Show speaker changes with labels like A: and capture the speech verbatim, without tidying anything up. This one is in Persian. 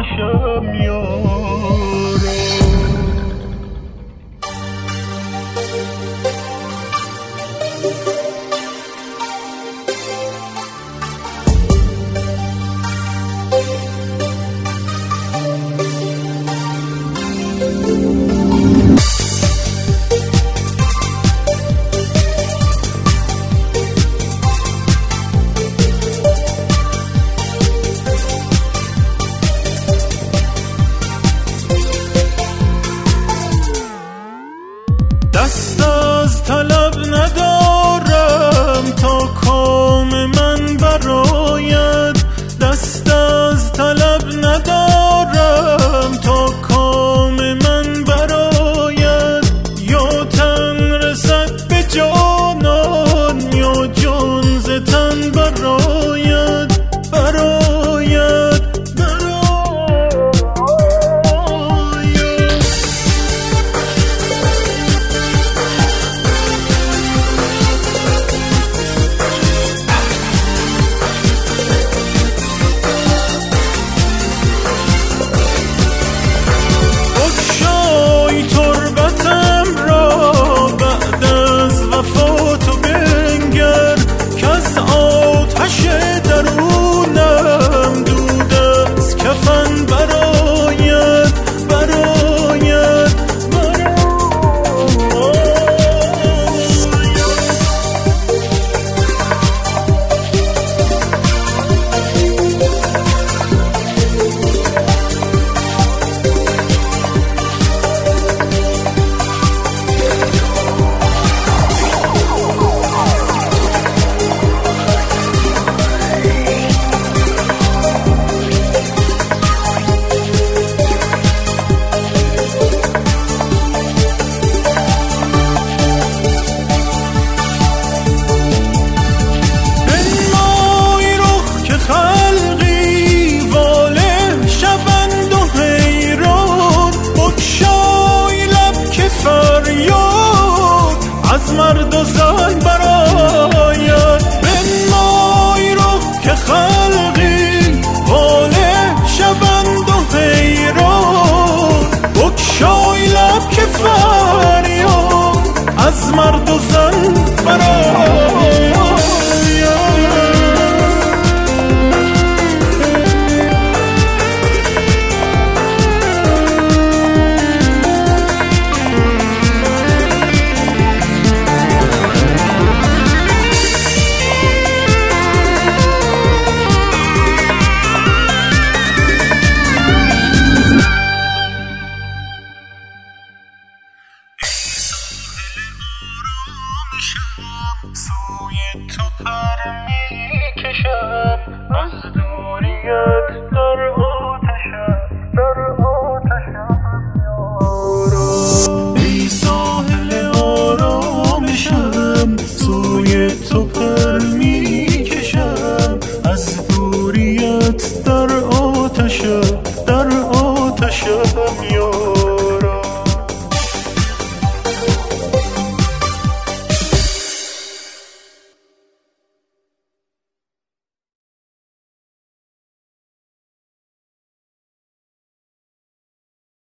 A: باشم یارا. دست از طلب ندارم تا کام من براید، دست از طلب ندارم تا کام من براید. یا تن رسد به جانان یا جان ز تن براید، براید از مرد و زن براید. بنمای رخ که خلقی واله شوند و حیران، بگشای لب که فریاد از مرد و زن براید. سوی تو پر میکشم، از دوریت در آتشم، در آتشم یارا. ای ساحل آرامشم، سوی تو